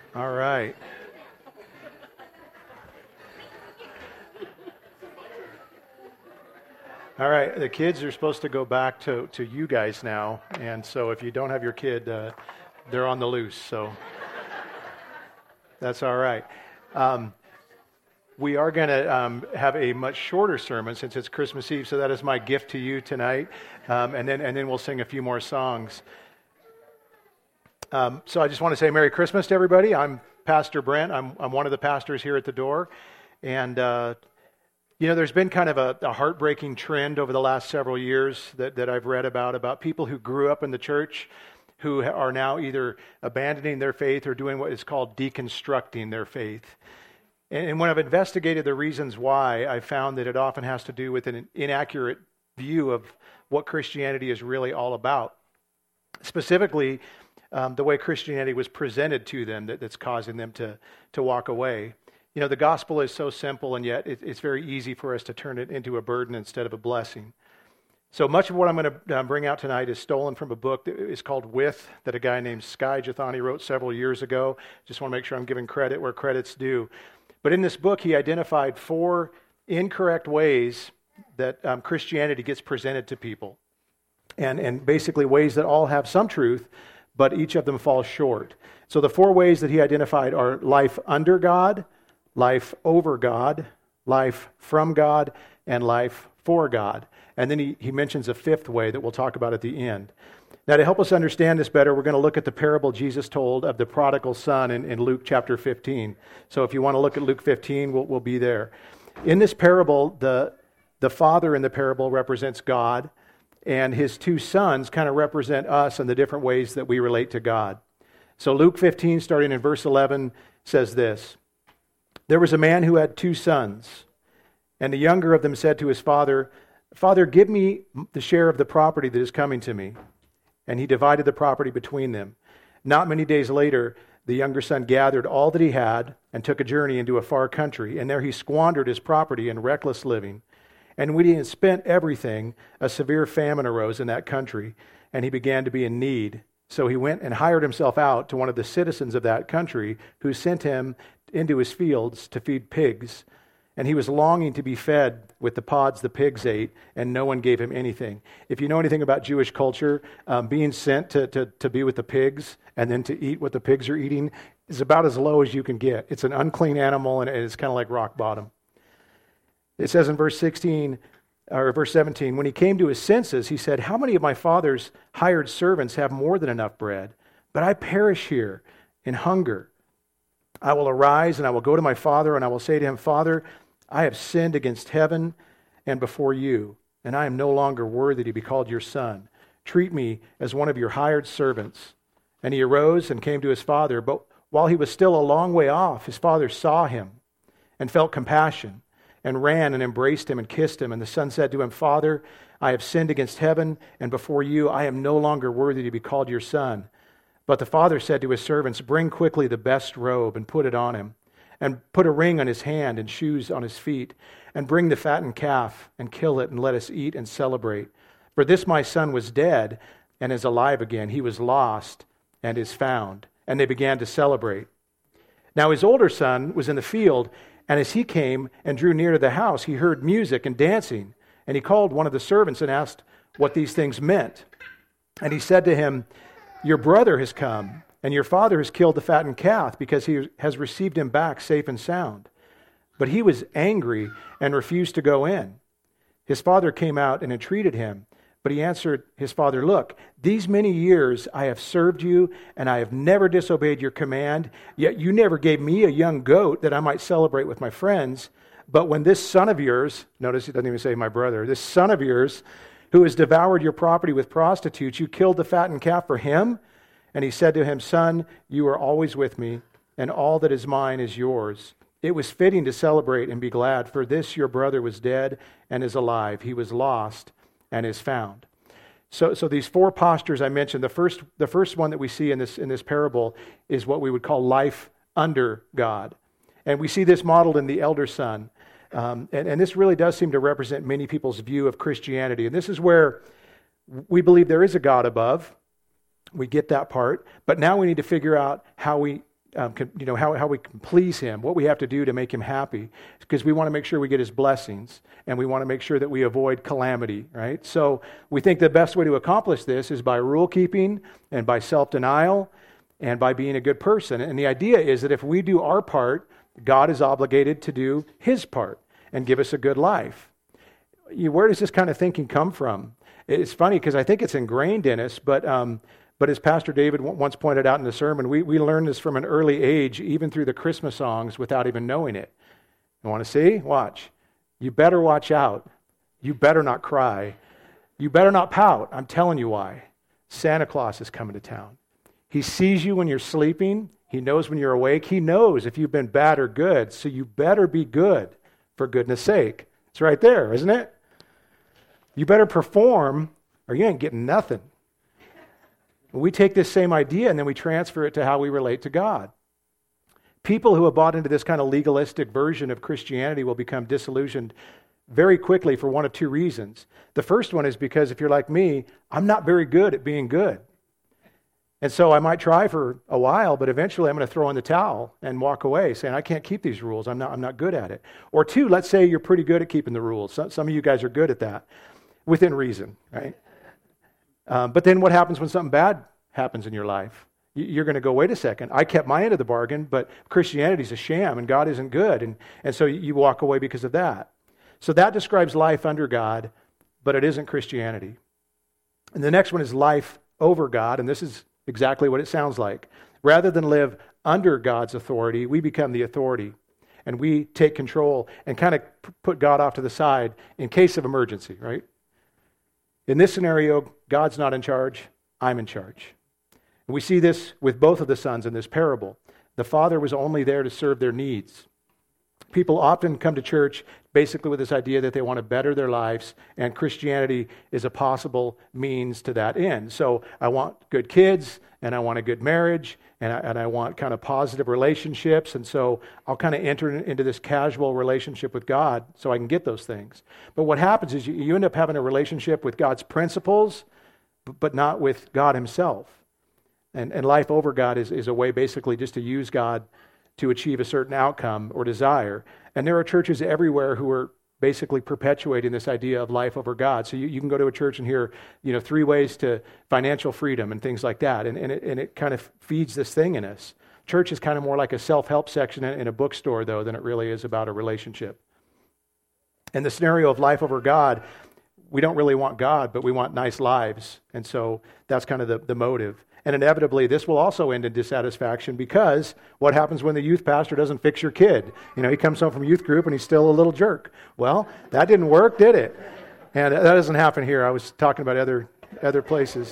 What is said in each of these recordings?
All right. All right. The kids are supposed to go back to you guys now. And so if you don't have your kid, they're on the loose. So that's all right. We are going to have a much shorter sermon since it's Christmas Eve. So that is my gift to you tonight. And then we'll sing a few more songs. So I just want to say Merry Christmas to everybody. I'm Pastor Brent. I'm one of the pastors here at the door. And there's been kind of a heartbreaking trend over the last several years that I've read about people who grew up in the church who are now either abandoning their faith or doing what is called deconstructing their faith. And when I've investigated the reasons why, I found that it often has to do with an inaccurate view of what Christianity is really all about. Specifically, the way Christianity was presented to them that's causing them to walk away. You know, the gospel is so simple, and yet it's very easy for us to turn it into a burden instead of a blessing. So much of what I'm going to bring out tonight is stolen from a book that is called With, that a guy named Skye Jethani wrote several years ago. Just want to make sure I'm giving credit where credit's due. But in this book, he identified 4 incorrect ways that Christianity gets presented to people. And basically ways that all have some truth, but each of them falls short. So the 4 ways that he identified are life under God, life over God, life from God, and life for God. And then he mentions a 5th way that we'll talk about at the end. Now, to help us understand this better, we're going to look at the parable Jesus told of the prodigal son in Luke chapter 15. So if you want to look at Luke 15, we'll be there. In this parable, the father in the parable represents God, and his 2 sons kind of represent us in the different ways that we relate to God. So Luke 15, starting in verse 11, says this: There was a man who had 2 sons, and the younger of them said to his father, Father, give me the share of the property that is coming to me. And he divided the property between them. Not many days later, the younger son gathered all that he had and took a journey into a far country, and there he squandered his property in reckless living. And when he had spent everything, a severe famine arose in that country, and he began to be in need. So he went and hired himself out to one of the citizens of that country, who sent him into his fields to feed pigs. And he was longing to be fed with the pods the pigs ate, and no one gave him anything. If you know anything about Jewish culture, being sent to be with the pigs and then to eat what the pigs are eating is about as low as you can get. It's an unclean animal, and it's kind of like rock bottom. It says in verse 17, when he came to his senses, he said, How many of my father's hired servants have more than enough bread? But I perish here in hunger. I will arise and I will go to my father, and I will say to him, Father, I have sinned against heaven and before you, and I am no longer worthy to be called your son. Treat me as one of your hired servants. And he arose and came to his father. But while he was still a long way off, his father saw him and felt compassion and ran and embraced him and kissed him. And the son said to him, Father, I have sinned against heaven and before you. I am no longer worthy to be called your son. But the father said to his servants, Bring quickly the best robe and put it on him, and put a ring on his hand and shoes on his feet, and bring the fattened calf and kill it, and let us eat and celebrate. For this my son was dead and is alive again. He was lost and is found. And they began to celebrate. Now his older son was in the field, and as he came and drew near to the house, he heard music and dancing. And he called one of the servants and asked what these things meant. And he said to him, Your brother has come, and your father has killed the fattened calf, because he has received him back safe and sound. But he was angry and refused to go in. His father came out and entreated him, but he answered his father, Look, these many years I have served you, and I have never disobeyed your command, yet you never gave me a young goat that I might celebrate with my friends. But when this son of yours, notice he doesn't even say my brother, this son of yours, who has devoured your property with prostitutes, you killed the fattened calf for him? And he said to him, Son, you are always with me, and all that is mine is yours. It was fitting to celebrate and be glad, for this your brother was dead and is alive. He was lost and is found. So these 4 postures I mentioned, the first one that we see in this parable is what we would call life under God. And we see this modeled in the elder son. And this really does seem to represent many people's view of Christianity. And this is where we believe there is a God above. We get that part. But now we need to figure out how we how we can please him, what we have to do to make him happy, because we want to make sure we get his blessings, and we want to make sure that we avoid calamity, right? So we think the best way to accomplish this is by rule keeping and by self-denial and by being a good person. And the idea is that if we do our part, God is obligated to do his part and give us a good life. Where does this kind of thinking come from? It's funny because I think it's ingrained in us, but as Pastor David once pointed out in the sermon, we learn this from an early age, even through the Christmas songs, without even knowing it. You want to see? Watch. You better watch out. You better not cry. You better not pout. I'm telling you why. Santa Claus is coming to town. He sees you when you're sleeping. He knows when you're awake. He knows if you've been bad or good, so you better be good, for goodness sake. It's right there, isn't it? You better perform, or you ain't getting nothing. We take this same idea and then we transfer it to how we relate to God. People who have bought into this kind of legalistic version of Christianity will become disillusioned very quickly for one of two reasons. The first one is because if you're like me, I'm not very good at being good. And so I might try for a while, but eventually I'm going to throw in the towel and walk away saying, I can't keep these rules. I'm not good at it. Or two, let's say you're pretty good at keeping the rules. Some of you guys are good at that, within reason, right? But then what happens when something bad happens in your life? You're going to go, wait a second, I kept my end of the bargain, but Christianity's a sham and God isn't good. And so you walk away because of that. So that describes life under God, but it isn't Christianity. And the next one is life over God, and this is exactly what it sounds like. Rather than live under God's authority, we become the authority. And we take control and kind of put God off to the side in case of emergency, right? In this scenario, God's not in charge, I'm in charge. And we see this with both of the sons in this parable. The father was only there to serve their needs. People often come to church basically with this idea that they want to better their lives, and Christianity is a possible means to that end. So I want good kids, and I want a good marriage, and I want kind of positive relationships, and so I'll kind of enter into this casual relationship with God so I can get those things. But what happens is you end up having a relationship with God's principles, but not with God himself. And life over God is a way basically just to use God to achieve a certain outcome or desire. And there are churches everywhere who are basically perpetuating this idea of life over God. So you can go to a church and hear, 3 ways to financial freedom and things like that. And it kind of feeds this thing in us. Church is kind of more like a self-help section in a bookstore, though, than it really is about a relationship. In the scenario of life over God, we don't really want God, but we want nice lives. And so that's kind of the motive. And inevitably, this will also end in dissatisfaction, because what happens when the youth pastor doesn't fix your kid? He comes home from youth group and he's still a little jerk. Well, that didn't work, did it? And that doesn't happen here. I was talking about other places.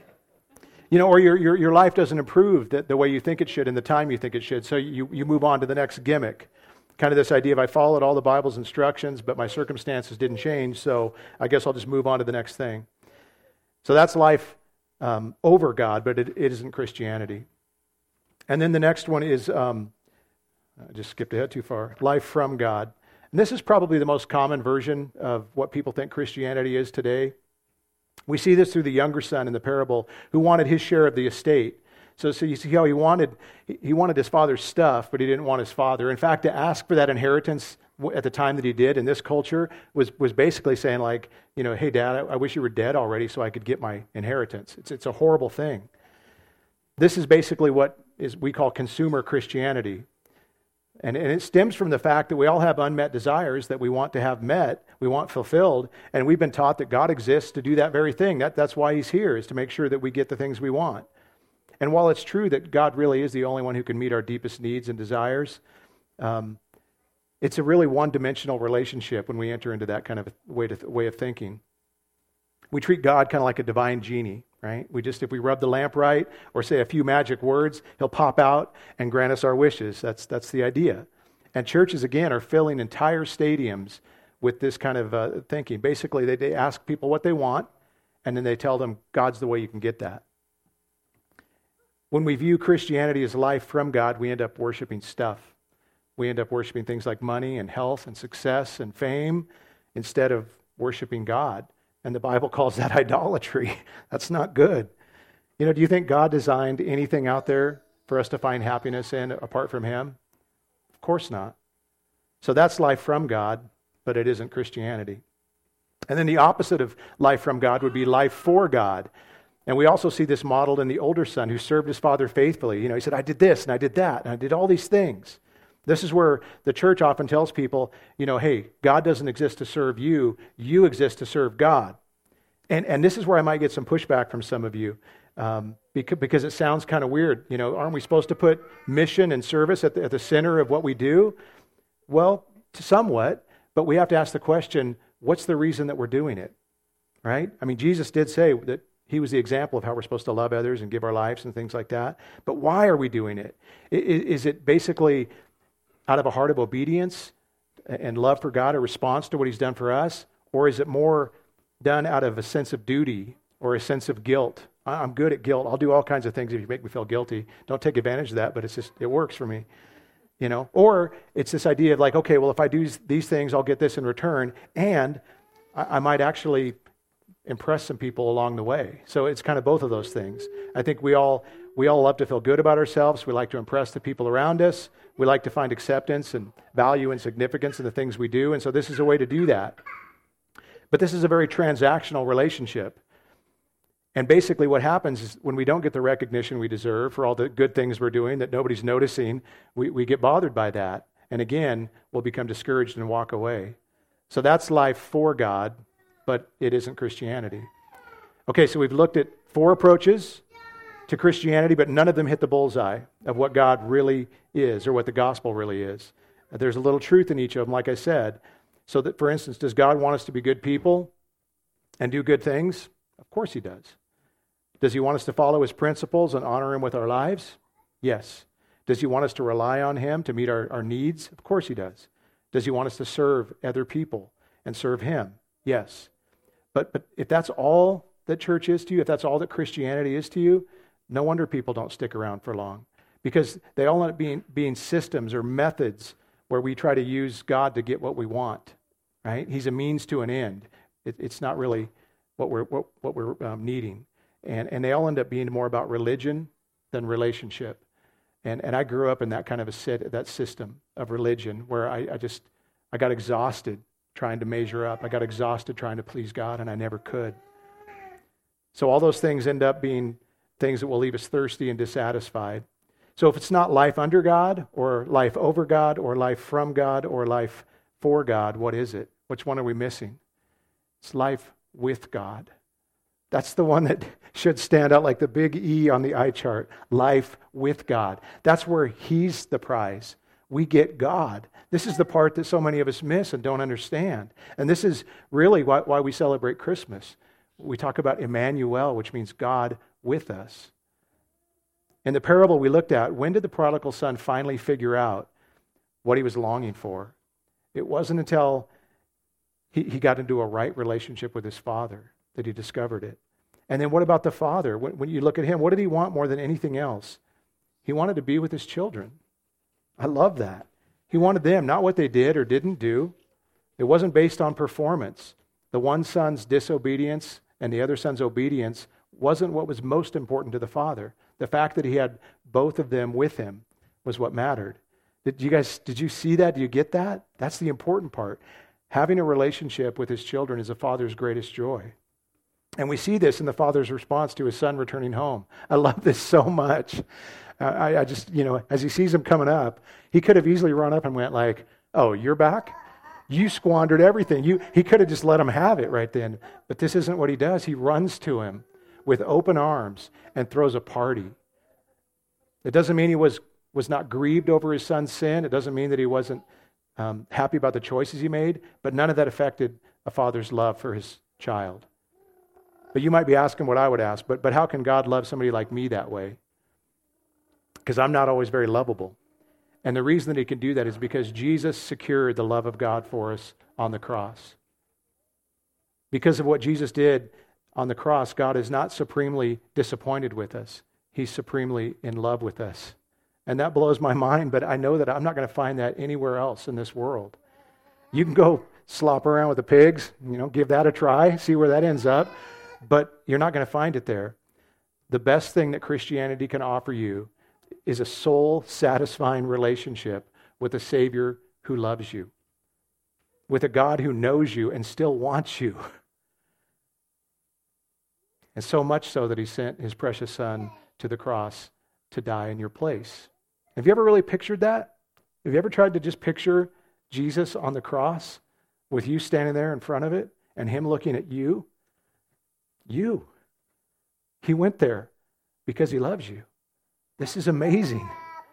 Or your life doesn't improve the way you think it should in the time you think it should, so you move on to the next gimmick. Kind of this idea of I followed all the Bible's instructions, but my circumstances didn't change, so I guess I'll just move on to the next thing. So that's life over God, but it isn't Christianity. And then the next one is, I just skipped ahead too far, life from God. And this is probably the most common version of what people think Christianity is today. We see this through the younger son in the parable who wanted his share of the estate. So you see how he wanted his father's stuff, but he didn't want his father. In fact, to ask for that inheritance at the time that he did in this culture was basically saying like, hey, Dad, I wish you were dead already so I could get my inheritance. It's a horrible thing. This is basically what we call consumer Christianity. And it stems from the fact that we all have unmet desires that we want to have met, we want fulfilled, and we've been taught that God exists to do that very thing. That's why he's here, is to make sure that we get the things we want. And while it's true that God really is the only one who can meet our deepest needs and desires, it's a really one-dimensional relationship when we enter into that kind of way of thinking. We treat God kind of like a divine genie, right? If we rub the lamp right or say a few magic words, he'll pop out and grant us our wishes. That's the idea. And churches, again, are filling entire stadiums with this kind of thinking. Basically, they ask people what they want, and then they tell them God's the way you can get that. When we view Christianity as life from God, we end up worshiping stuff. We end up worshiping things like money and health and success and fame instead of worshiping God. And the Bible calls that idolatry. That's not good. Do you think God designed anything out there for us to find happiness in apart from him? Of course not. So that's life from God, but it isn't Christianity. And then the opposite of life from God would be life for God. And we also see this modeled in the older son who served his father faithfully. He said, I did this and I did that and I did all these things. This is where the church often tells people, hey, God doesn't exist to serve you. You exist to serve God. And this is where I might get some pushback from some of you because it sounds kind of weird. Aren't we supposed to put mission and service at the center of what we do? Well, somewhat, but we have to ask the question, what's the reason that we're doing it, right? I mean, Jesus did say that he was the example of how we're supposed to love others and give our lives and things like that. But why are we doing it? Is it basically out of a heart of obedience and love for God, a response to what he's done for us? Or is it more done out of a sense of duty or a sense of guilt? I'm good at guilt. I'll do all kinds of things if you make me feel guilty. Don't take advantage of that, but it works for me. Or it's this idea of like, okay, well, if I do these things, I'll get this in return, and I might actually impress some people along the way. So it's kind of both of those things. I think we all love to feel good about ourselves. We like to impress the people around us. We like to find acceptance and value and significance in the things we do, and so this is a way to do that. But this is a very transactional relationship. And basically what happens is when we don't get the recognition we deserve for all the good things we're doing that nobody's noticing, we get bothered by that. And again, we'll become discouraged and walk away. So that's life for God, but it isn't Christianity. Okay, so we've looked at 4 approaches to Christianity, but none of them hit the bullseye of what God really is or what the gospel really is. There's a little truth in each of them, like I said. So that, for instance, does God want us to be good people and do good things? Of course he does. Does he want us to follow his principles and honor him with our lives? Yes. Does he want us to rely on him to meet our needs? Of course he does. Does he want us to serve other people and serve him? Yes. But if that's all that church is to you, if that's all that Christianity is to you, no wonder people don't stick around for long. Because they all end up being systems or methods where we try to use God to get what we want, right? He's a means to an end. It's not really what we're needing. And they all end up being more about religion than relationship. And I grew up in that kind of that system of religion where I got exhausted trying to measure up. I got exhausted trying to please God, and I never could. So all those things end up being things that will leave us thirsty and dissatisfied. So if it's not life under God or life over God or life from God or life for God, what is it? Which one are we missing? It's life with God. That's the one that should stand out like the big E on the eye chart. Life with God. That's where he's the prize. We get God. This is the part that so many of us miss and don't understand. And this is really why we celebrate Christmas. We talk about Emmanuel, which means God with us. In the parable we looked at, when did the prodigal son finally figure out what he was longing for? It wasn't until he got into a right relationship with his father that he discovered it. And then what about the father? When you look at him, what did he want more than anything else? He wanted to be with his children. I love that. He wanted them, not what they did or didn't do. It wasn't based on performance. The one son's disobedience and the other son's obedience wasn't what was most important to the father. The fact that he had both of them with him was what mattered. Did you see that? Do you get that? That's the important part. Having a relationship with his children is a father's greatest joy. And we see this in the father's response to his son returning home. I love this so much. I just, as he sees him coming up, he could have easily run up and went like, oh, you're back? You squandered everything. He could have just let him have it right then. But this isn't what he does. He runs to him with open arms and throws a party. It doesn't mean he was not grieved over his son's sin. It doesn't mean that he wasn't happy about the choices he made. But none of that affected a father's love for his child. But you might be asking what I would ask, but how can God love somebody like me that way? Because I'm not always very lovable. And the reason that he can do that is because Jesus secured the love of God for us on the cross. Because of what Jesus did on the cross, God is not supremely disappointed with us. He's supremely in love with us. And that blows my mind, but I know that I'm not going to find that anywhere else in this world. You can go slop around with the pigs, give that a try, see where that ends up. But you're not going to find it there. The best thing that Christianity can offer you is a soul-satisfying relationship with a Savior who loves you, with a God who knows you and still wants you. And so much so that he sent his precious Son to the cross to die in your place. Have you ever really pictured that? Have you ever tried to just picture Jesus on the cross with you standing there in front of it and him looking at you? You. He went there because he loves you. This is amazing.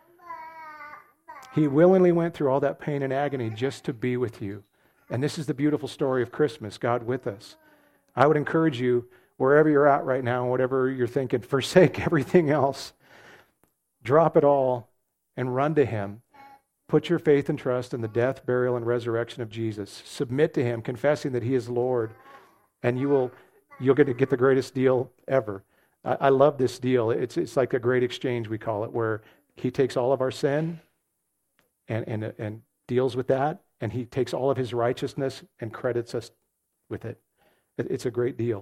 He willingly went through all that pain and agony just to be with you. And this is the beautiful story of Christmas, God with us. I would encourage you, wherever you're at right now, whatever you're thinking, forsake everything else. Drop it all and run to him. Put your faith and trust in the death, burial, and resurrection of Jesus. Submit to him, confessing that he is Lord, and you'll get to get the greatest deal ever. I love this deal. It's like a great exchange, we call it, where he takes all of our sin and deals with that, and he takes all of his righteousness and credits us with it. It's a great deal.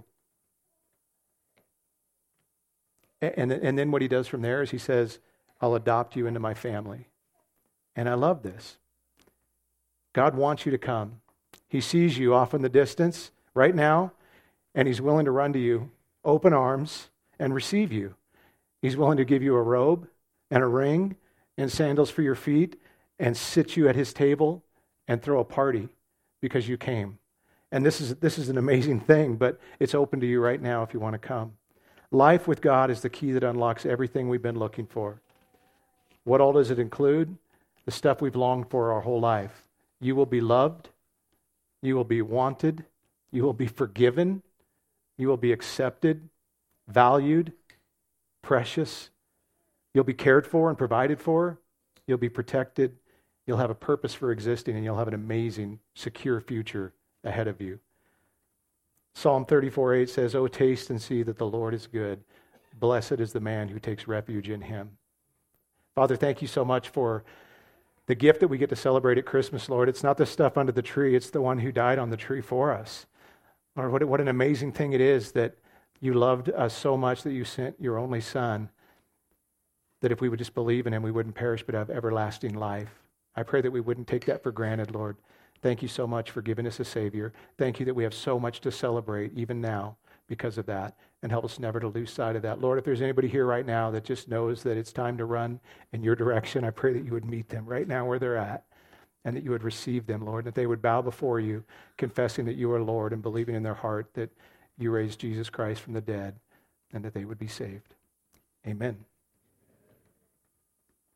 And then what he does from there is he says, I'll adopt you into my family. And I love this. God wants you to come. He sees you off in the distance right now, and he's willing to run to you, open arms, and receive you. He's willing to give you a robe and a ring and sandals for your feet and sit you at his table and throw a party because you came. And this is an amazing thing, but it's open to you right now if you want to come. Life with God is the key that unlocks everything we've been looking for. What all does it include? The stuff we've longed for our whole life. You will be loved. You will be wanted. You will be forgiven. You will be accepted, valued, precious. You'll be cared for and provided for. You'll be protected. You'll have a purpose for existing, and you'll have an amazing, secure future ahead of you. Psalm 34:8 says, "Oh, taste and see that the Lord is good. Blessed is the man who takes refuge in him." Father, thank you so much for the gift that we get to celebrate at Christmas, Lord. It's not the stuff under the tree. It's the one who died on the tree for us. Lord, what an amazing thing it is that you loved us so much that you sent your only Son, that if we would just believe in him, we wouldn't perish but have everlasting life. I pray that we wouldn't take that for granted, Lord. Thank you so much for giving us a Savior. Thank you that we have so much to celebrate even now because of that, and help us never to lose sight of that. Lord, if there's anybody here right now that just knows that it's time to run in your direction, I pray that you would meet them right now where they're at, and that you would receive them, Lord, that they would bow before you, confessing that you are Lord and believing in their heart that you raised Jesus Christ from the dead, and that they would be saved. Amen.